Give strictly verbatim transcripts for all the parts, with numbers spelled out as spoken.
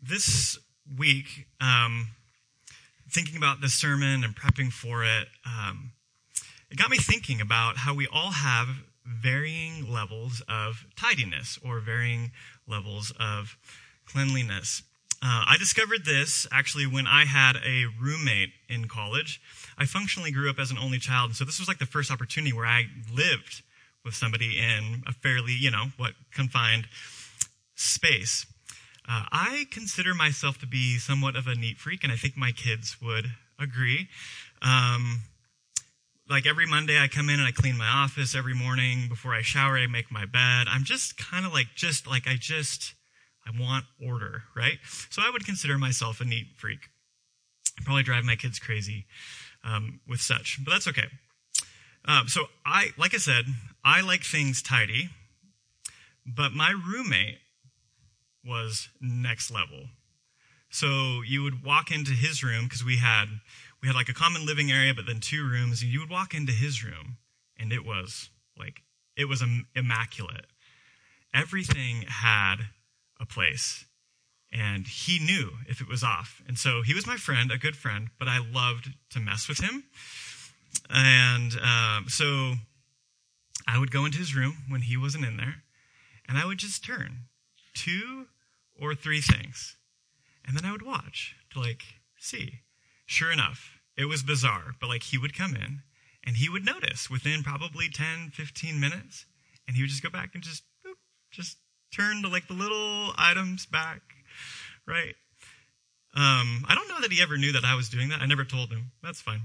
this week, um, thinking about this sermon and prepping for it, um, it got me thinking about how we all have varying levels of tidiness or varying levels of cleanliness. Uh, I discovered this actually when I had a roommate in college. I functionally grew up as an only child, and so this was like the first opportunity where I lived with somebody in a fairly, you know, what confined space. Uh, I consider myself to be somewhat of a neat freak, and I think my kids would agree. Um, like every Monday I come in and I clean my office every morning. Before I shower, I make my bed. I'm just kind of like, just like I just, I want order, right? So I would consider myself a neat freak. I'd probably drive my kids crazy um, with such, but that's okay. Um, so I, like I said, I like things tidy, but my roommate was next level. So you would walk into his room, because we had we had like a common living area, but then two rooms, and you would walk into his room, and it was like, it was im- immaculate. Everything had a place, and he knew if it was off. And so he was my friend, a good friend, but I loved to mess with him. And um, so I would go into his room when he wasn't in there, and I would just turn two or three things. And then I would watch to like see. Sure enough, it was bizarre, but like he would come in and he would notice within probably ten, fifteen minutes, and he would just go back and just, boop, just turn to like the little items back, right? Um, I don't know that he ever knew that I was doing that. I never told him. That's fine.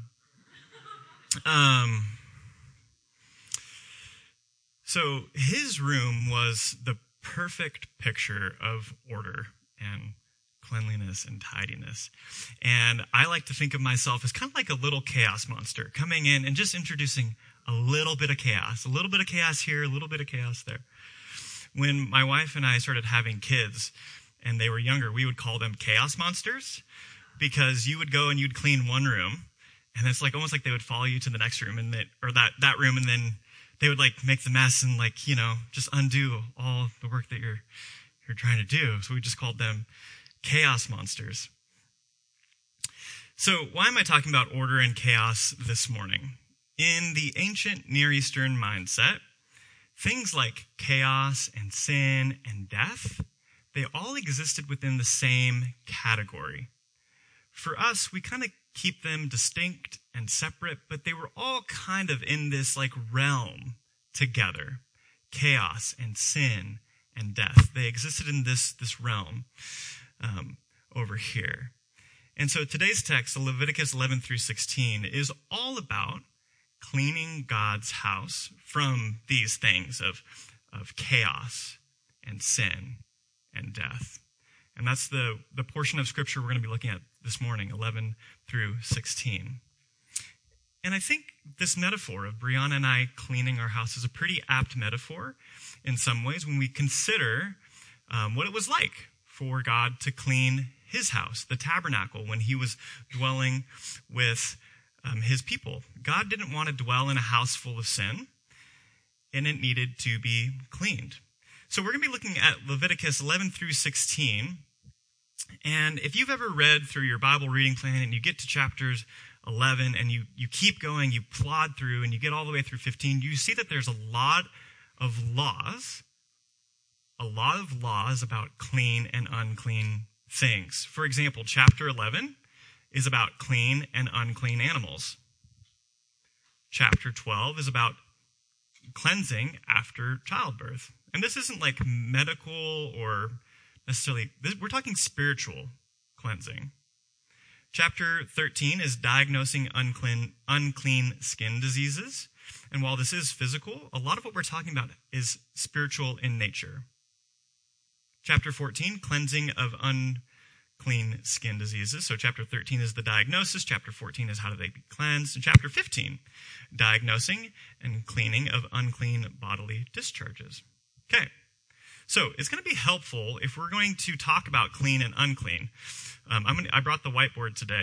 Um, so his room was the perfect picture of order and cleanliness and tidiness. And I like to think of myself as kind of like a little chaos monster coming in and just introducing a little bit of chaos, a little bit of chaos here, a little bit of chaos there. When my wife and I started having kids and they were younger, we would call them chaos monsters, because you would go and you'd clean one room, and it's like almost like they would follow you to the next room and that, or that, that room, and then they would like make the mess and like, you know, just undo all the work that you're you're trying to do. So we just called them chaos monsters. So why am I talking about order and chaos this morning? In the ancient Near Eastern mindset, things like chaos and sin and death, they all existed within the same category. For us, we kind of keep them distinct and separate, but they were all kind of in this like realm together. Chaos and sin and death. They existed in this, this realm um, over here. And so today's text, Leviticus eleven through sixteen, is all about cleaning God's house from these things of, of chaos and sin and death. And that's the, the portion of scripture we're going to be looking at this morning, eleven through sixteen. And I think this metaphor of Brianna and I cleaning our house is a pretty apt metaphor in some ways when we consider um, what it was like for God to clean his house, the tabernacle, when he was dwelling with um, his people. God didn't want to dwell in a house full of sin, and it needed to be cleaned. So we're going to be looking at Leviticus eleven through sixteen. And if you've ever read through your Bible reading plan and you get to chapters eleven and you, you keep going, you plod through and you get all the way through fifteen, you see that there's a lot of laws, a lot of laws about clean and unclean things. For example, chapter eleven is about clean and unclean animals. Chapter twelve is about cleansing after childbirth. And this isn't like medical or necessarily, this, we're talking spiritual cleansing. Chapter thirteen is diagnosing unclean, unclean skin diseases. And while this is physical, a lot of what we're talking about is spiritual in nature. Chapter fourteen, cleansing of unclean skin diseases. So chapter thirteen is the diagnosis. Chapter fourteen is how do they be cleansed. And chapter fifteen, diagnosing and cleaning of unclean bodily discharges. Okay. So it's going to be helpful if we're going to talk about clean and unclean. Um, I'm gonna, I brought the whiteboard today.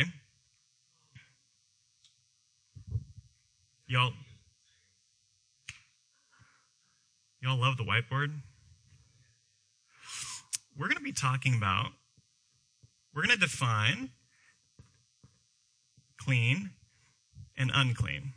Y'all, y'all love the whiteboard? We're going to be talking about we're going to define clean and unclean.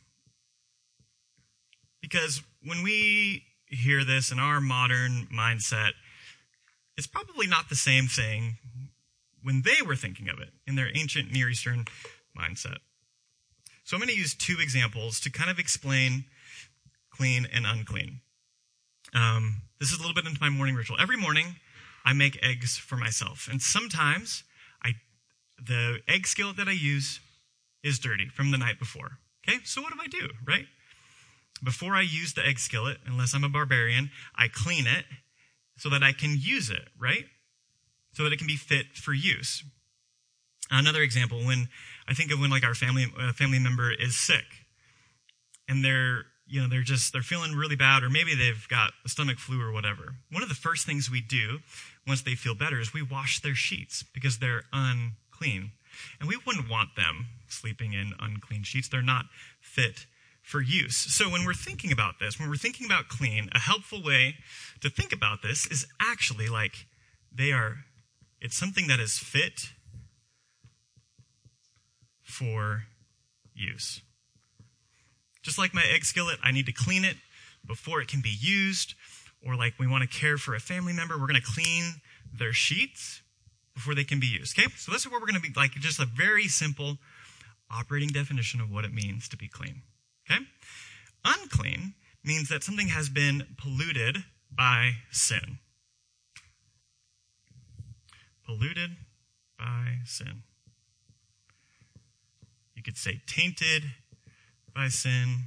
Because when we hear this in our modern mindset, it's probably not the same thing when they were thinking of it in their ancient Near Eastern mindset. So I'm going to use two examples to kind of explain clean and unclean. Um, this is a little bit into my morning ritual. Every morning, I make eggs for myself. And sometimes I, the egg skillet that I use is dirty from the night before. Okay, so what do I do, right? Before I use the egg skillet, unless I'm a barbarian, I clean it so that I can use it, right? So that it can be fit for use. Another example, when I think of when like our family uh, family member is sick, and they're you know they're just they're feeling really bad, or maybe they've got a stomach flu or whatever. One of the first things we do once they feel better is we wash their sheets because they're unclean, and we wouldn't want them sleeping in unclean sheets. They're not fit for use. So when we're thinking about this, when we're thinking about clean, a helpful way to think about this is actually like they are. It's something that is fit for use. Just like my egg skillet, I need to clean it before it can be used. Or like we want to care for a family member, we're going to clean their sheets before they can be used. Okay, so that's what we're going to be like, just a very simple operating definition of what it means to be clean. Okay, unclean means that something has been polluted by sin. Polluted by sin. You could say tainted by sin.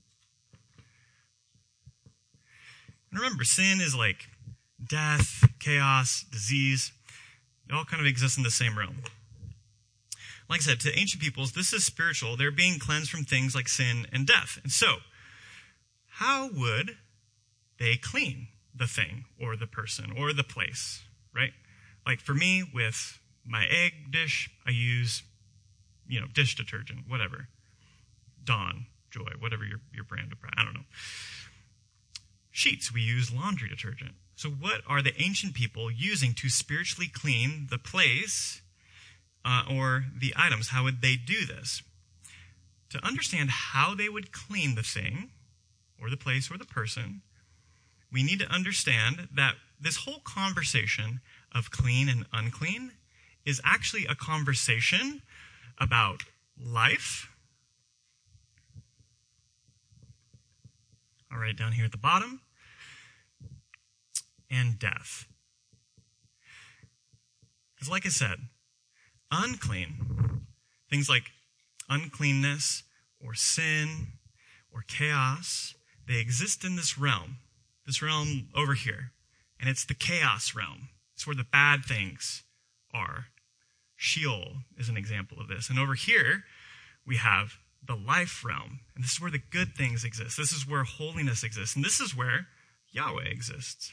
And remember, sin is like death, chaos, disease. It all kind of exists in the same realm. Like I said, to ancient peoples, this is spiritual. They're being cleansed from things like sin and death. And so, how would they clean the thing or the person or the place, right? Like for me, with my egg dish, I use, you know, dish detergent, whatever. Dawn, Joy, whatever your, your brand of, I don't know. Sheets, we use laundry detergent. So what are the ancient people using to spiritually clean the place uh, or the items? How would they do this? To understand how they would clean the thing or the place or the person, we need to understand that this whole conversation of clean and unclean is actually a conversation about life. All right, down here at the bottom, and death. Because like I said, unclean, things like uncleanness or sin or chaos, they exist in this realm, this realm over here. And it's the chaos realm. It's where the bad things are. Sheol is an example of this. And over here, we have the life realm. And this is where the good things exist. This is where holiness exists. And this is where Yahweh exists.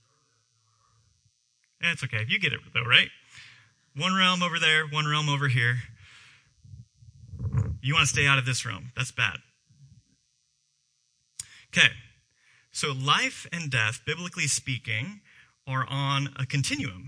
And it's okay. You get it, though, right? One realm over there, one realm over here. You want to stay out of this realm. That's bad. Okay. So life and death, biblically speaking, are on a continuum.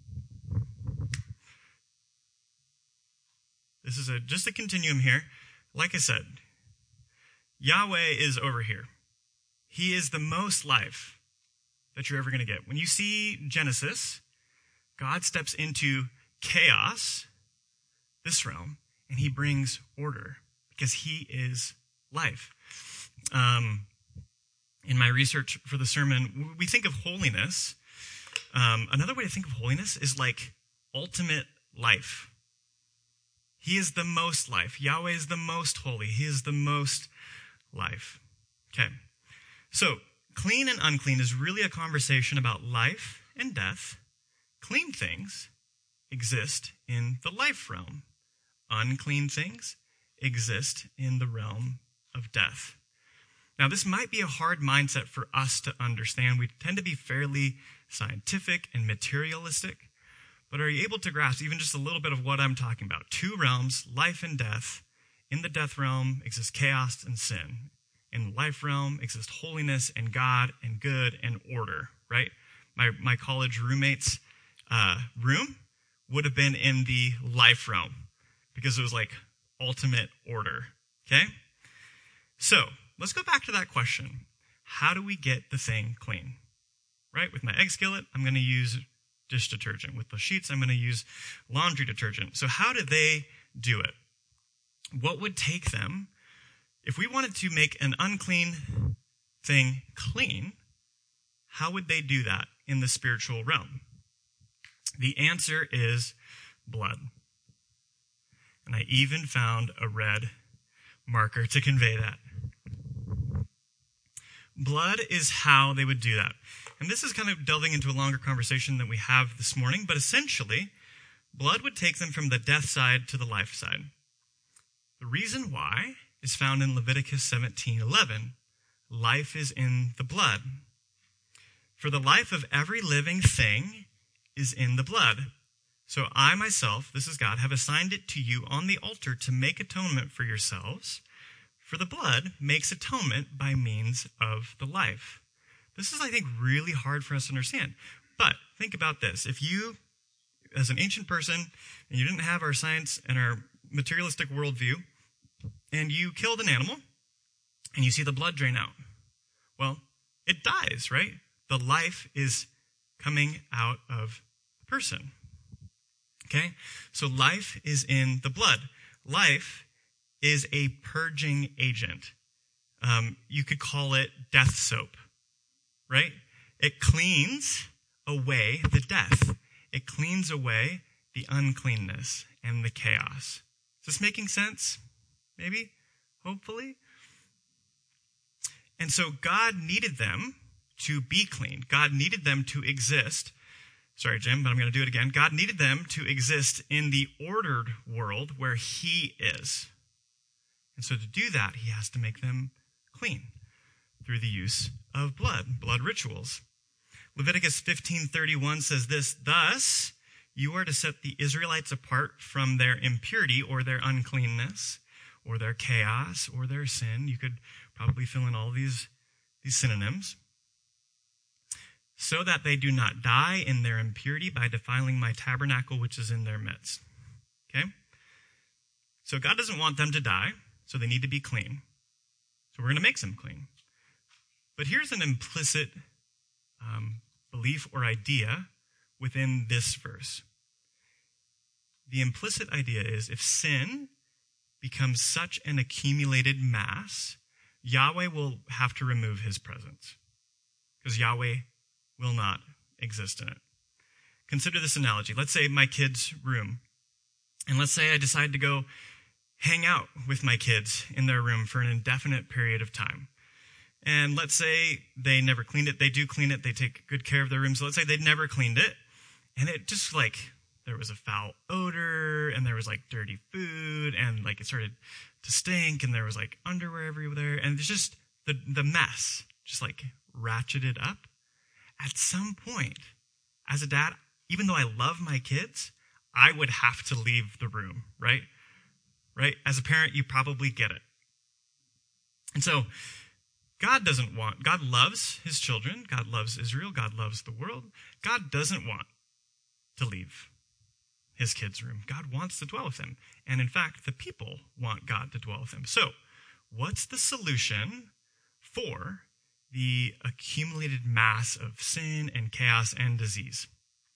This is a, just a continuum here. Like I said, Yahweh is over here. He is the most life that you're ever going to get. When you see Genesis, God steps into chaos, this realm, and he brings order because he is life. Um, in my research for the sermon, we think of holiness. Um, another way to think of holiness is like ultimate life. He is the most life. Yahweh is the most holy. He is the most life. Okay. So, clean and unclean is really a conversation about life and death. Clean things exist in the life realm. Unclean things exist in the realm of death. Now, this might be a hard mindset for us to understand. We tend to be fairly scientific and materialistic. But are you able to grasp even just a little bit of what I'm talking about? Two realms, life and death. In the death realm exists chaos and sin. In the life realm exists holiness and God and good and order, right? My my college roommate's uh, room would have been in the life realm because it was like ultimate order. Okay? So let's go back to that question. How do we get the thing clean? Right? With my egg skillet, I'm going to use dish detergent. With the sheets, I'm going to use laundry detergent. So how did they do it? What would take them, if we wanted to make an unclean thing clean, how would they do that in the spiritual realm? The answer is blood. And I even found a red marker to convey that. Blood is how they would do that. And this is kind of delving into a longer conversation that we have this morning, but essentially, blood would take them from the death side to the life side. The reason why is found in Leviticus seventeen eleven. Life is in the blood. For the life of every living thing is in the blood. So I myself, this is God, have assigned it to you on the altar to make atonement for yourselves. For the blood makes atonement by means of the life. This is, I think, really hard for us to understand. But think about this. If you, as an ancient person, and you didn't have our science and our materialistic worldview, and you killed an animal, and you see the blood drain out, well, it dies, right? The life is coming out of the person. Okay? So life is in the blood. Life is a purging agent. Um, you could call it death soap, right? It cleans away the death. It cleans away the uncleanness and the chaos. Is this making sense? Maybe? Hopefully? And so God needed them to be clean. God needed them to exist. Sorry, Jim, but I'm going to do it again. God needed them to exist in the ordered world where he is. And so to do that, he has to make them clean through the use of blood, blood rituals. Leviticus fifteen thirty-one says this, "Thus you are to set the Israelites apart from their impurity or their uncleanness or their chaos or their sin." You could probably fill in all these, these synonyms. "So that they do not die in their impurity by defiling my tabernacle which is in their midst." Okay? So God doesn't want them to die, so they need to be clean. So we're going to make them clean. But here's an implicit um, belief or idea within this verse. The implicit idea is if sin becomes such an accumulated mass, Yahweh will have to remove his presence because Yahweh will not exist in it. Consider this analogy. Let's say my kid's room. And let's say I decide to go hang out with my kids in their room for an indefinite period of time. And let's say they never cleaned it. They do clean it. They take good care of their room. So let's say they never cleaned it. And it just like, there was a foul odor and there was like dirty food and like it started to stink and there was like underwear everywhere. And it's just the, the mess just like ratcheted up. At some point, as a dad, even though I love my kids, I would have to leave the room, right? Right? As a parent, you probably get it. And so, God doesn't want, God loves his children. God loves Israel. God loves the world. God doesn't want to leave his kids' room. God wants to dwell with them. And in fact, the people want God to dwell with them. So, what's the solution for the accumulated mass of sin and chaos and disease?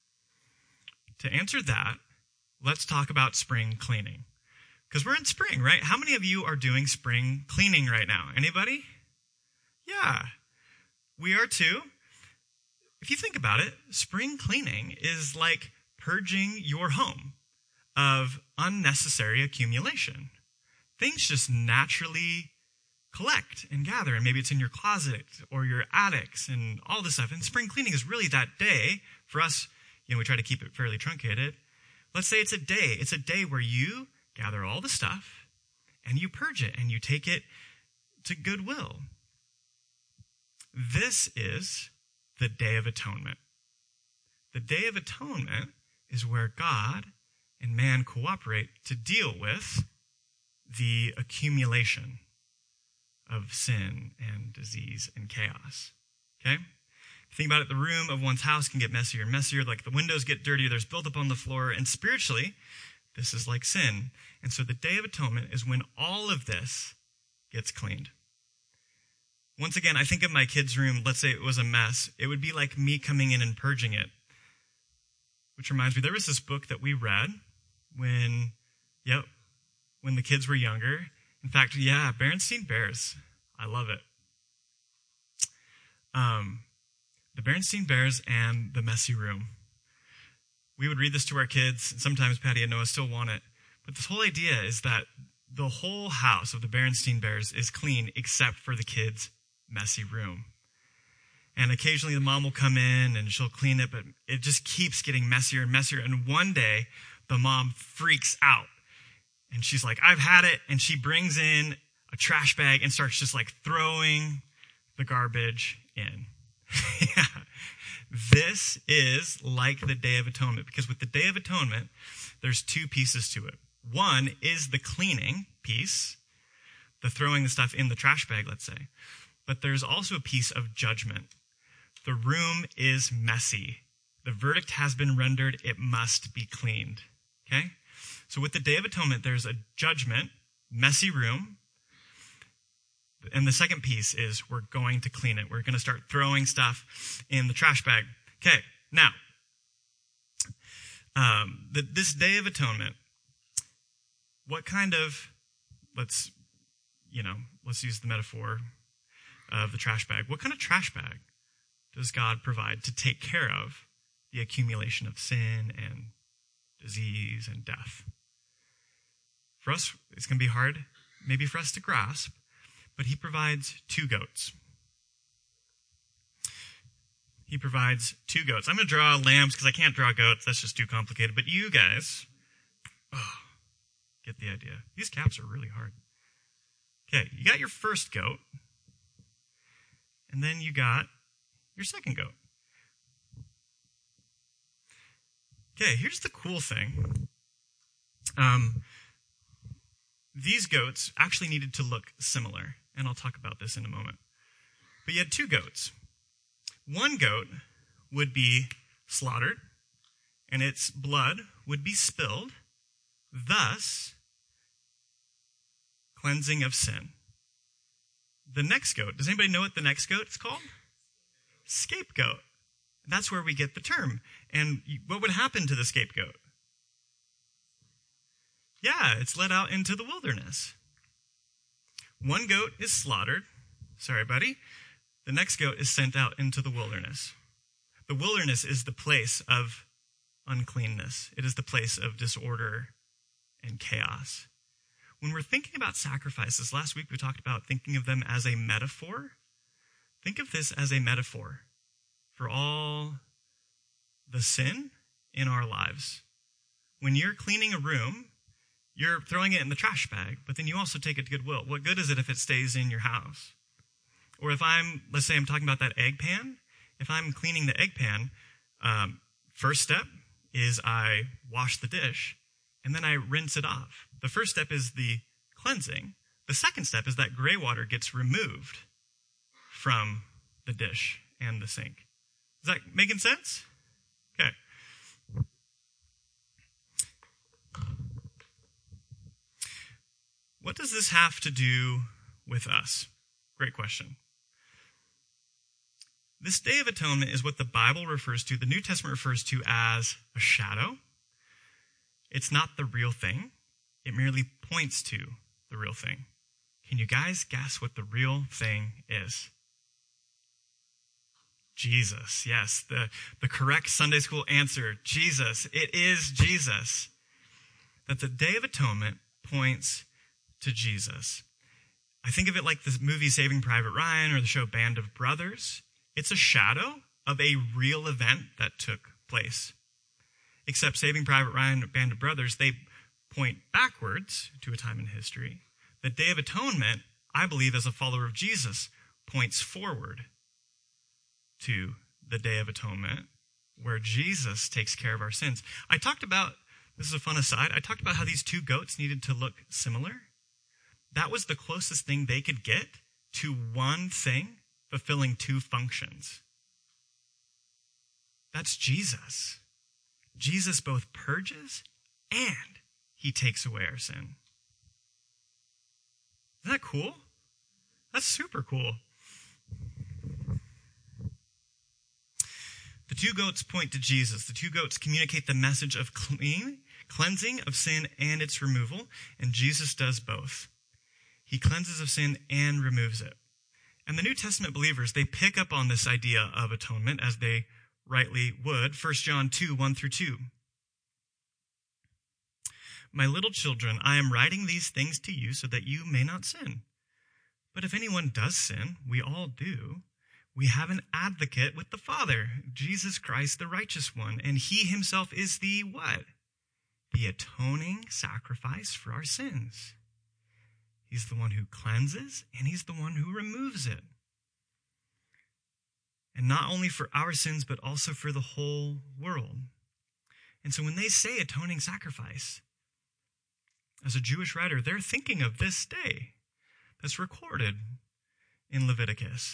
To answer that, let's talk about spring cleaning. Because we're in spring, right? How many of you are doing spring cleaning right now? Anybody? Yeah, we are too. If you think about it, spring cleaning is like purging your home of unnecessary accumulation. Things just naturally collect and gather, and maybe it's in your closet or your attics and all this stuff. And spring cleaning is really that day for us. You know, we try to keep it fairly truncated. Let's say it's a day. It's a day where you gather all the stuff and you purge it and you take it to Goodwill. This is the Day of Atonement. The Day of Atonement is where God and man cooperate to deal with the accumulation of sin and disease and chaos. Okay? Think about it, the room of one's house can get messier and messier, like the windows get dirtier, there's buildup on the floor, and spiritually, this is like sin. And so the Day of Atonement is when all of this gets cleaned. Once again, I think of my kids' room, let's say it was a mess, it would be like me coming in and purging it. Which reminds me, there was this book that we read when, yep, when the kids were younger. In fact, yeah, Berenstain Bears. I love it. Um, the Berenstain Bears and the Messy Room. We would read this to our kids. Sometimes Patty and Noah still want it. But this whole idea is that the whole house of the Berenstain Bears is clean except for the kids' messy room. And occasionally the mom will come in and she'll clean it, but it just keeps getting messier and messier. And one day the mom freaks out and she's like, I've had it. And she brings in a trash bag and starts just like throwing the garbage in. Yeah. This is like the Day of Atonement, because with the Day of Atonement, there's two pieces to it. One is the cleaning piece, the throwing the stuff in the trash bag, let's say. But there's also a piece of judgment. The room is messy. The verdict has been rendered. It must be cleaned. Okay? So with the Day of Atonement, there's a judgment, messy room. And the second piece is we're going to clean it. We're going to start throwing stuff in the trash bag. Okay, now, um, the, this Day of Atonement, what kind of, let's, you know, let's use the metaphor of the trash bag. What kind of trash bag does God provide to take care of the accumulation of sin and disease and death? For us, it's going to be hard, maybe for us to grasp, but he provides two goats. He provides two goats. I'm going to draw lambs because I can't draw goats. That's just too complicated. But you guys, oh, get the idea. These caps are really hard. Okay, you got your first goat. And then you got your second goat. Okay, here's the cool thing. Um, these goats actually needed to look similar. And I'll talk about this in a moment. But you had two goats. One goat would be slaughtered, and its blood would be spilled, thus cleansing of sin. The next goat, does anybody know what the next goat is called? Scapegoat. That's where we get the term. And what would happen to the scapegoat? Yeah, it's led out into the wilderness. One goat is slaughtered. Sorry, buddy. The next goat is sent out into the wilderness. The wilderness is the place of uncleanness. It is the place of disorder and chaos. When we're thinking about sacrifices, last week we talked about thinking of them as a metaphor. Think of this as a metaphor for all the sin in our lives. When you're cleaning a room, you're throwing it in the trash bag, but then you also take it to Goodwill. What good is it if it stays in your house? Or if I'm, let's say I'm talking about that egg pan. If I'm cleaning the egg pan, um, first step is I wash the dish, and then I rinse it off. The first step is the cleansing. The second step is that gray water gets removed from the dish and the sink. Is that making sense? Okay. What does this have to do with us? Great question. This Day of Atonement is what the Bible refers to, the New Testament refers to as a shadow. It's not the real thing. It merely points to the real thing. Can you guys guess what the real thing is? Jesus. Yes, the, the correct Sunday school answer, Jesus. It is Jesus. That the Day of Atonement points to Jesus. I think of it like the movie Saving Private Ryan or the show Band of Brothers. It's a shadow of a real event that took place. Except Saving Private Ryan and Band of Brothers, they point backwards to a time in history. The Day of Atonement, I believe, as a follower of Jesus, points forward to the Day of Atonement, where Jesus takes care of our sins. I talked about, this is a fun aside, I talked about how these two goats needed to look similar. That was the closest thing they could get to one thing fulfilling two functions. That's Jesus. Jesus both purges and he takes away our sin. Isn't that cool? That's super cool. The two goats point to Jesus. The two goats communicate the message of clean, cleansing of sin and its removal, and Jesus does both. He cleanses of sin and removes it. And the New Testament believers, they pick up on this idea of atonement as they rightly would. First John two, one through two. My little children, I am writing these things to you so that you may not sin. But if anyone does sin, we all do, we have an advocate with the Father, Jesus Christ, the righteous one, and he himself is the what? The atoning sacrifice for our sins. He's the one who cleanses, and he's the one who removes it. And not only for our sins, but also for the whole world. And so when they say atoning sacrifice, as a Jewish writer, they're thinking of this day that's recorded in Leviticus.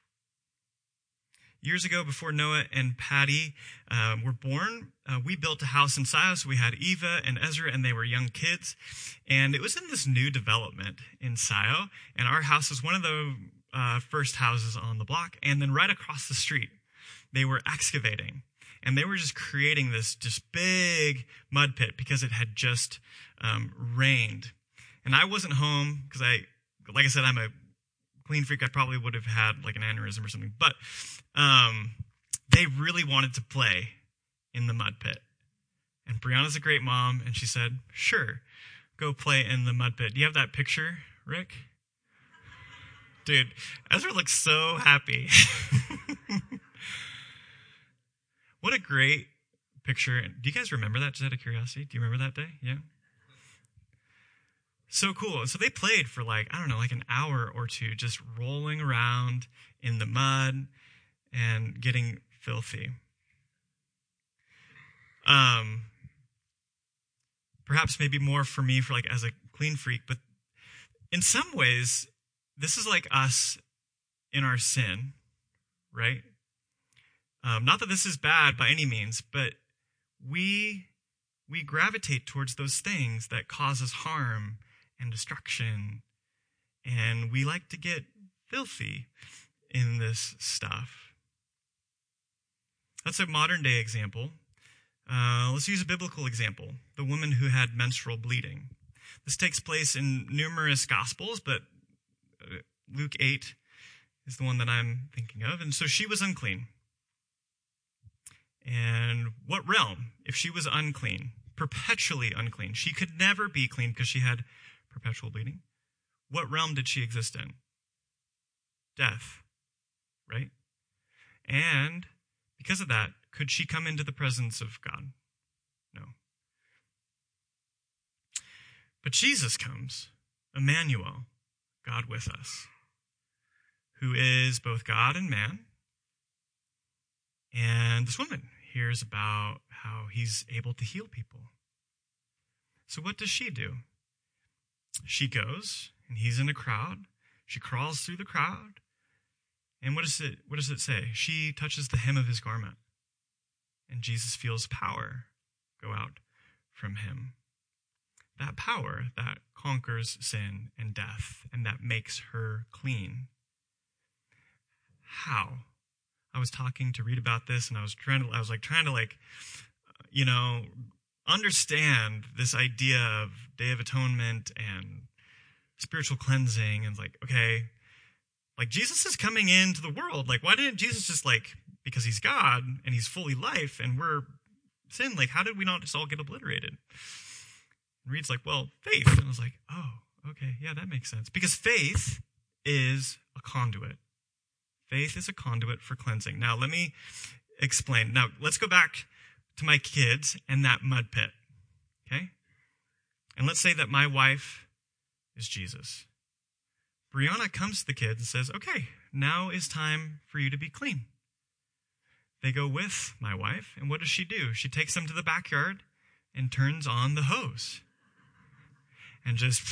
Years ago, before Noah and Patty uh, were born, uh, we built a house in Scio. So we had Eva and Ezra, and they were young kids. And it was in this new development in Scio. And our house was one of the uh, first houses on the block. And then right across the street, they were excavating. And they were just creating this just big mud pit because it had just um, rained. And I wasn't home because I, like I said, I'm a clean freak. I probably would have had like an aneurysm or something. But um, they really wanted to play in the mud pit. And Brianna's a great mom, and she said, sure, go play in the mud pit. Do you have that picture, Rick? Dude, Ezra looks so happy. What a great picture. Do you guys remember that, just out of curiosity? Do you remember that day? Yeah? So cool. So they played for like, I don't know, like an hour or two, just rolling around in the mud and getting filthy. Um, perhaps maybe more for me for like as a clean freak, but in some ways, this is like us in our sin, right? Um, not that this is bad by any means, but we we gravitate towards those things that cause us harm and destruction, and we like to get filthy in this stuff. That's a modern day example. Uh, let's use a biblical example. The woman who had menstrual bleeding. This takes place in numerous Gospels, but Luke eight is the one that I'm thinking of. And so she was unclean. And what realm? If she was unclean, perpetually unclean, she could never be clean because she had perpetual bleeding. What realm did she exist in? Death, right? And because of that, could she come into the presence of God? No. But Jesus comes, Emmanuel, God with us, who is both God and man. And this woman hears about how he's able to heal people. So what does she do? She goes, and he's in a crowd. She crawls through the crowd. And what does it, what does it say? She touches the hem of his garment. And Jesus feels power go out from him. That power that conquers sin and death and that makes her clean. How? I was talking to Reed about this, and I was trying to, I was like trying to like, you know, understand this idea of Day of Atonement and spiritual cleansing, and like, okay, like Jesus is coming into the world. Like, why didn't Jesus just like, because he's God and he's fully life and we're sin, like, how did we not just all get obliterated? And Reed's like, well, faith. And I was like, oh, okay, yeah, that makes sense. Because faith is a conduit. Faith is a conduit for cleansing. Now, let me explain. Now, let's go back to my kids and that mud pit, okay? And let's say that my wife is Jesus. Brianna comes to the kids and says, okay, now is time for you to be clean. They go with my wife, and what does she do? She takes them to the backyard and turns on the hose. And just...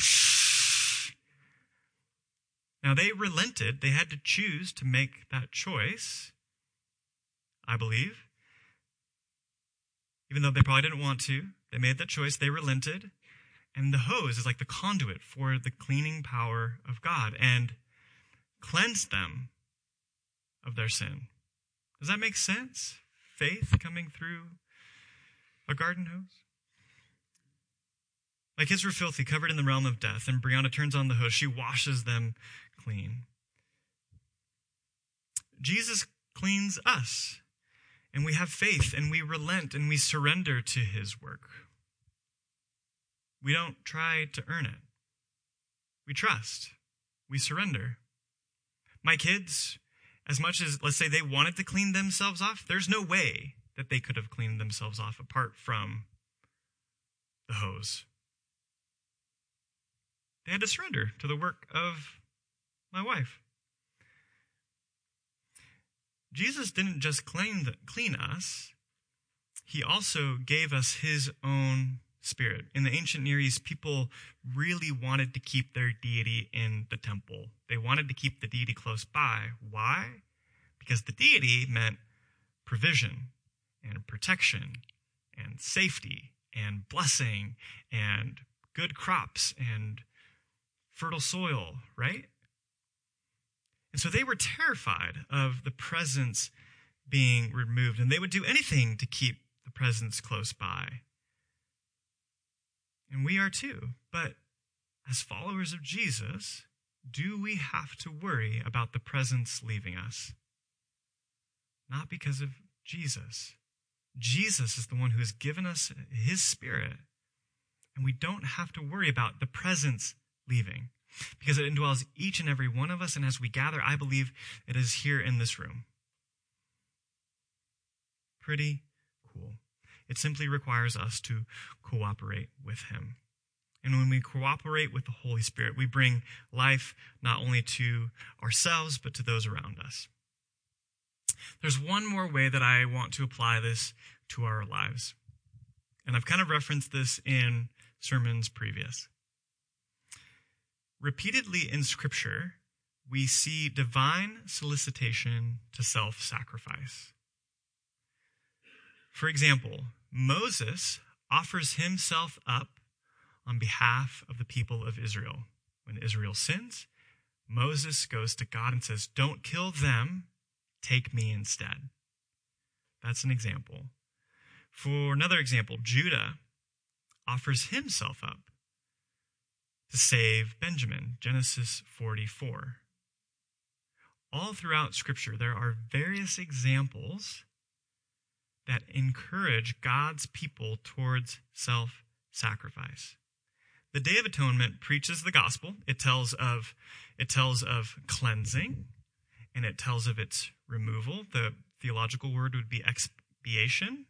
Now, they relented. They had to choose to make that choice, I believe. even though they probably didn't want to. They made that choice. They relented. And the hose is like the conduit for the cleaning power of God and cleansed them of their sin. Does that make sense? Faith coming through a garden hose? My kids were filthy, covered in the realm of death, and Brianna turns on the hose. She washes them clean. Jesus cleans us, and we have faith, and we relent, and we surrender to his work. We don't try to earn it. We trust. We surrender. My kids, as much as, let's say, they wanted to clean themselves off, there's no way that they could have cleaned themselves off apart from the hose. They had to surrender to the work of my wife. Jesus didn't just clean, clean us. He also gave us his own Spirit. In the ancient Near East, people really wanted to keep their deity in the temple. They wanted to keep the deity close by. Why? Because the deity meant provision and protection and safety and blessing and good crops and fertile soil, right? And so they were terrified of the presence being removed, and they would do anything to keep the presence close by. And we are too. But as followers of Jesus, do we have to worry about the presence leaving us? Not because of Jesus. Jesus is the one who has given us his Spirit, and we don't have to worry about the presence leaving because it indwells each and every one of us, and as we gather, I believe it is here in this room. Pretty cool. It simply requires us to cooperate with him. And when we cooperate with the Holy Spirit, we bring life not only to ourselves, but to those around us. There's one more way that I want to apply this to our lives. And I've kind of referenced this in sermons previous. Repeatedly in Scripture, we see divine solicitation to self-sacrifice. For example, Moses offers himself up on behalf of the people of Israel. When Israel sins, Moses goes to God and says, "Don't kill them, take me instead." That's an example. For another example, Judah offers himself up to save Benjamin, Genesis forty-four. All throughout Scripture, there are various examples that encourage God's people towards self-sacrifice. The Day of Atonement preaches the gospel. It tells of, it tells of cleansing, and it tells of its removal. The theological word would be expiation.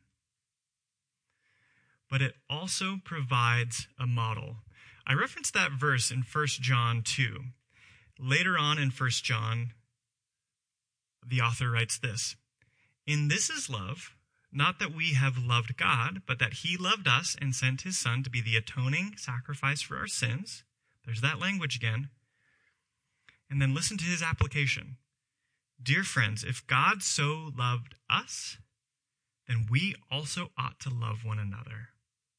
But it also provides a model. I referenced that verse in First John two. Later on in First John, the author writes this: "In this is love, not that we have loved God, but that he loved us and sent his Son to be the atoning sacrifice for our sins." There's that language again. And then listen to his application. "Dear friends, if God so loved us, then we also ought to love one another."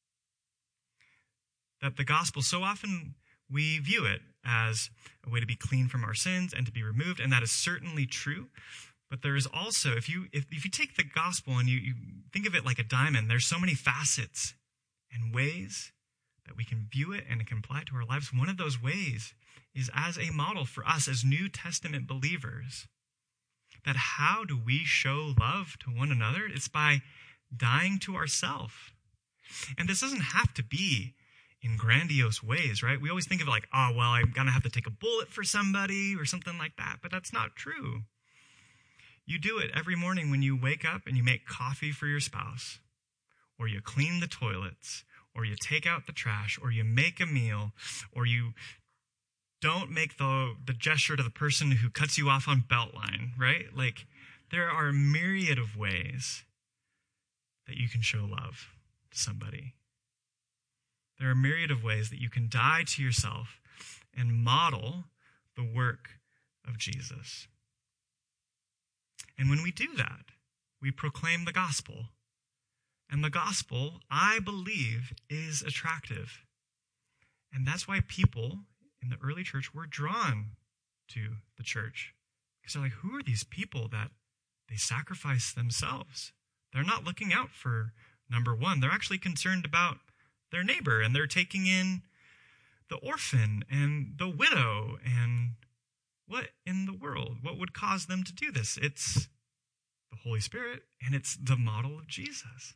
That the gospel, so often we view it as a way to be clean from our sins and to be removed, and that is certainly true. But there is also, if you if, if you take the gospel and you, you think of it like a diamond, there's so many facets and ways that we can view it and it can apply it to our lives. One of those ways is as a model for us as New Testament believers. That how do we show love to one another? It's by dying to ourselves. And this doesn't have to be in grandiose ways, right? We always think of it like, oh, well, I'm going to have to take a bullet for somebody or something like that. But that's not true. You do it every morning when you wake up and you make coffee for your spouse, or you clean the toilets, or you take out the trash, or you make a meal, or you don't make the, the gesture to the person who cuts you off on Beltline, right? Like, there are a myriad of ways that you can show love to somebody. There are a myriad of ways that you can die to yourself and model the work of Jesus. And when we do that, we proclaim the gospel. And the gospel, I believe, is attractive. And that's why people in the early church were drawn to the church. Because they're like, who are these people that they sacrifice themselves? They're not looking out for number one. They're actually concerned about their neighbor, and they're taking in the orphan and the widow. And what in the world? What would cause them to do this? It's the Holy Spirit, and it's the model of Jesus.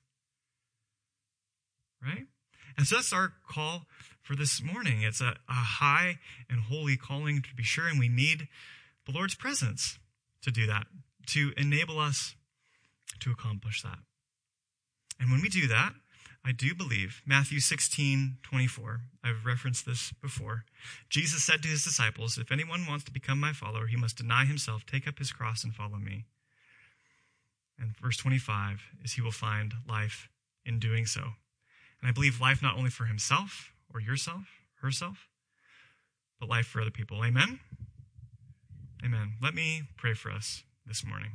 Right? And so that's our call for this morning. It's a, a high and holy calling, to be sure, and we need the Lord's presence to do that, to enable us to accomplish that. And when we do that, I do believe, Matthew sixteen twenty-four, I've referenced this before. Jesus said to his disciples, if anyone wants to become my follower, he must deny himself, take up his cross, and follow me. And verse twenty-five is he will find life in doing so. And I believe life not only for himself or yourself, herself, but life for other people. Amen? Amen. Let me pray for us this morning.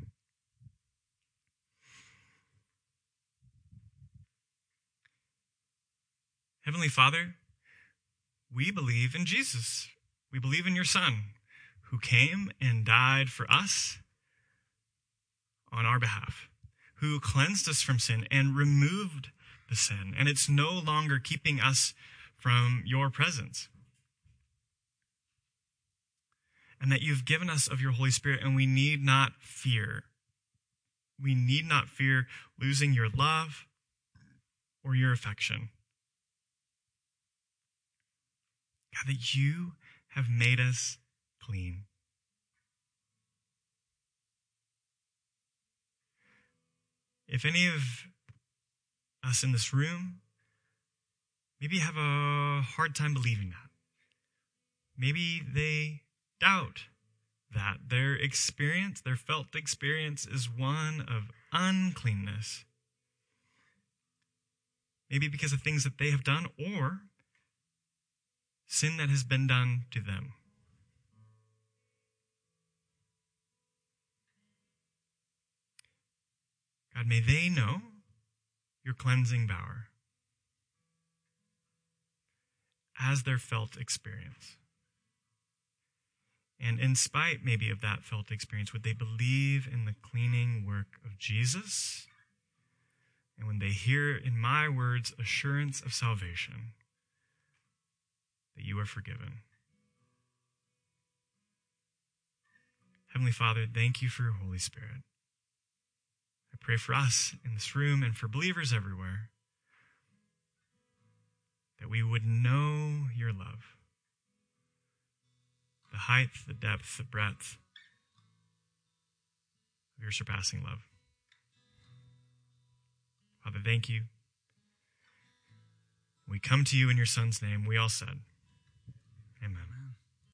Heavenly Father, we believe in Jesus. We believe in your Son, who came and died for us on our behalf, who cleansed us from sin and removed the sin, and it's no longer keeping us from your presence. And that you've given us of your Holy Spirit, and we need not fear. We need not fear losing your love or your affection. God, that you have made us clean. If any of us in this room maybe have a hard time believing that, maybe they doubt that their experience, their felt experience, is one of uncleanness, maybe because of things that they have done or sin that has been done to them. God, may they know your cleansing power as their felt experience. And in spite maybe of that felt experience, would they believe in the cleaning work of Jesus? And when they hear, in my words, assurance of salvation, that you are forgiven. Heavenly Father, thank you for your Holy Spirit. I pray for us in this room and for believers everywhere that we would know your love, the height, the depth, the breadth of your surpassing love. Father, thank you. We come to you in your Son's name. We all said,